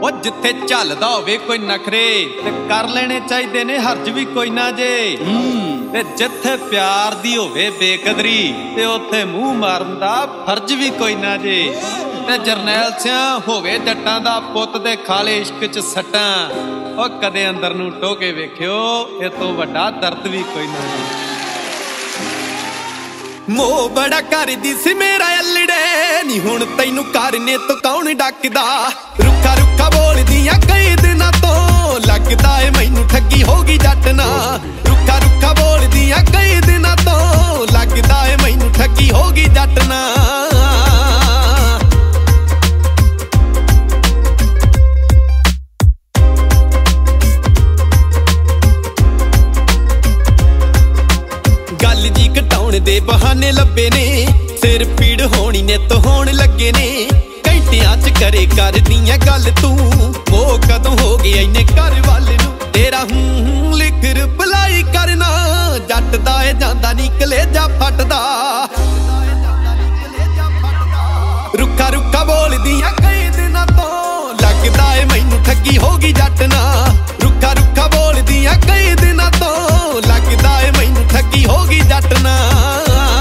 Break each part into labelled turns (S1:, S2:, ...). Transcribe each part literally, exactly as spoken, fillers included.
S1: ਉਹ ਜਿੱਥੇ ਚੱਲਦਾ ਹੋਵੇ ਕੋਈ ਨਖਰੇ ਤੇ ਕਰ ਲੈਣੇ ਚਾਹੀਦੇ ਨੇ ਹਰਜ ਵੀ ਕੋਈ ਨਾ ਜੇ। ਤੇ ਜਿੱਥੇ ਪਿਆਰ ਦੀ ਹੋਵੇ ਬੇਕਦਰੀ ਤੇ ਉੱਥੇ ਮੂੰਹ ਮਾਰਨ ਦਾ ਫਰਜ਼ ਵੀ ਕੋਈ ਨਾ ਜੇ। ਤੇ ਜਰਨੈਲ ਸਿਆਂ ਹੋਵੇ ਜੱਟਾਂ ਦਾ ਪੁੱਤ ਦੇ ਖਾਲੇ ਇਸ਼ਕ ਚ ਸੱਟਾਂ, ਉਹ ਕਦੇ ਅੰਦਰ ਨੂੰ ਟੋਕੇ ਵੇਖਿਓ ਇਹ ਤੋਂ ਵੱਡਾ ਦਰਦ ਵੀ ਕੋਈ ਨਾ ਜੇ।
S2: ਮੋਹ ਬੜਾ ਕਰਦੀ ਸੀ ਮੇਰਾ ਅਲੜੇ ਨੀ ਹੁਣ ਤੈਨੂੰ ਕਰਨੇ ਤੋਂ ਕੌਣ ਡੱਕਦਾ। ਰੁੱਖਾ ਰੁੱਖਾ ਬੋਲਦੀਆਂ ਕਈ ਦਿਨਾਂ ਤੋਂ ਲੱਗਦਾ ਏ ਮੈਨੂੰ ਠੱਗੀ ਹੋ ਗਈ ਜੱਟ ਨਾਲ। ਰੁੱਖਾ ਰੁੱਖਾ ਬੋਲਦੀਆਂ ਕਈ ਦਿਨਾਂ ਤੋਂ ਲੱਗਦਾ ਏ ਮੈਨੂੰ ਠੱਗੀ ਹੋ ਗਈ ਜੱਟ ਨਾਲ। ਗੱਲ ਜੀ ਘਟਾਉਣ ਦੇ ਬਹਾਨੇ ਲੱਭੇ ਨੇ, ਸਿਰ ਪੀੜ ਹੋਣੀ ਨਿੱਤ ਹੋਣ ਲੱਗੇ ਨੇ। ਘੰਟਿਆਂ ਚ ਕਰੇ ਕਰਦੀਆਂ ਗੱਲ ਤੂੰ, ਉਹ ਕਦੋਂ ਹੋ ਗਿਆ ਇੰਨੇ ਘਰ ਵੱਲ ਨੂੰ। ਤੇਰਾ ਹੂੰ ਲਿਖ ਰਿਪਲਾਈ ਕਰਨਾ ਜੱਟ ਦਾ ਏ ਜਾਂਦਾ ਨੀ ਕਲੇਜਾ ਫਟਦਾ। ਰੁੱਖਾ ਰੁੱਖਾ ਬੋਲਦੀਆਂ ਕਈ ਦਿਨਾਂ ਤੋਂ ਲੱਗਦਾ ਏ ਮੈਨੂੰ ਠੱਗੀ ਹੋ ਗਈ ਜੱਟ ਨਾਲ। ਰੁੱਖਾ ਰੁੱਖਾ ਬੋਲਦੀਆਂ ਕਈ ਦਿਨਾਂ ਤੋਂ ਲੱਗਦਾ ਏ ਮੈਨੂੰ ਠੱਗੀ ਹੋ ਗਈ ਜੱਟ ਨਾਲ।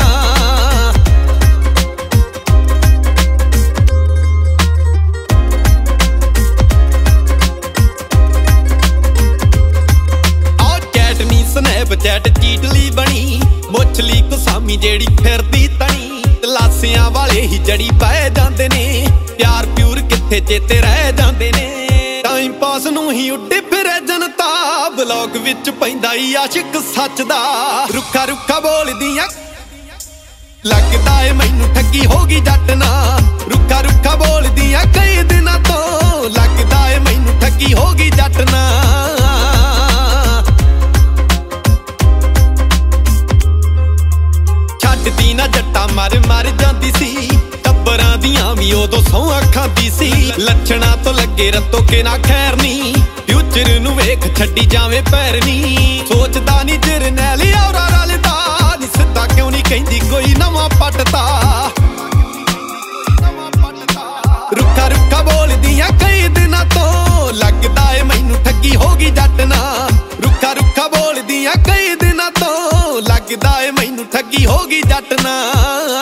S2: ਆ ਚੈਟਨੀ ਸਨੈਪਚੈਟ ਚੀਟਲੀ ਬਣੀ, ਮੁੱਛਲੀ ਕੁਸਾਮੀ ਜਿਹੜੀ ਫਿਰਦੀ ਤਣੀ। ਤਲਾਸਿਆਂ ਵਾਲੇ ਹੀ ਜੜੀ ਪੈ ਜਾਂਦੇ ਨੇ, ਪਿਆਰ ਪਿਊਰ ਕਿੱਥੇ ਚੇਤੇ ਰਹਿ ਜਾਂਦੇ ਨੇ। ਟਾਈਮ ਪਾਸ ਨੂੰ ਹੀ ਉੱਡੇ ਫਿਰੇ ਜਨਤਾ, ਬਲੌਗ ਵਿੱਚ ਪੈਂਦਾ ਈ ਆਸ਼ਿਕ ਸੱਚ ਦਾ। ਰੁੱਖਾ ਰੁੱਖਾ ਬੋਲਦੀਆਂ ਲੱਗਦਾ ਏ ਮੈਨੂੰ ਠੱਗੀ ਹੋ ਗਈ ਜੱਟ ਨਾਲ। ਰੁੱਖਾ ਰੁੱਖਾ ਬੋਲਦੀਆਂ ਕਈ ਦਿਨਾਂ ਤੋਂ ਲੱਗਦਾ ਏ ਮੈਨੂੰ ਠੱਗੀ ਹੋ ਗਈ ਜੱਟ ਨਾਲ। ਛੱਡਦੀ ਨਾ ਜੱਟਾਂ ਮਰ ਮਰ ਜਾਂਦੀ ਸੀ, ਟੱਬਰਾਂ ਦੀਆਂ ਵੀ ਉਦੋਂ ਸਹੁੰ ਖਾਂਦੀ ਸੀ। ਲੱਛਣਾਂ ਤੋਂ ਲੱਗੇ ਰਤੋ ਕੇ ਨਾ ਖੈਰ ਨੀ, ਫਿਊਚਰ ਨੂੰ ਵੇਖ ਛੱਡੀ ਜਾਵੇਂ ਪੈਰ ਨੀ। ਸੋਚਦਾ ਨੀ ਜਰਨੈਲ ਔਰਾ ਰਲਦਾ ਨੀ, ਸਿੱਧਾ ਕਿਉਂ ਨੀ ਕਹਿੰਦੀ ਕੋਈ ਨਵਾਂ ਪੱਟਦਾ। ਰੁੱਖਾ ਰੁੱਖਾ ਬੋਲਦੀਆਂ ਕਈ ਦਿਨਾਂ ਤੋਂ ਲੱਗਦਾ ਏ ਮੈਨੂੰ ਠੱਗੀ ਹੋ ਗਈ ਜੱਟ ਨਾਲ। ਰੁੱਖਾ ਰੁੱਖਾ ਬੋਲਦੀਆਂ ਕਈ ਦਿਨਾਂ ਤੋਂ ਲੱਗਦਾ ਏ ਮੈਨੂੰ ਠੱਗੀ ਹੋ ਗਈ ਜੱਟ ਨਾਲ।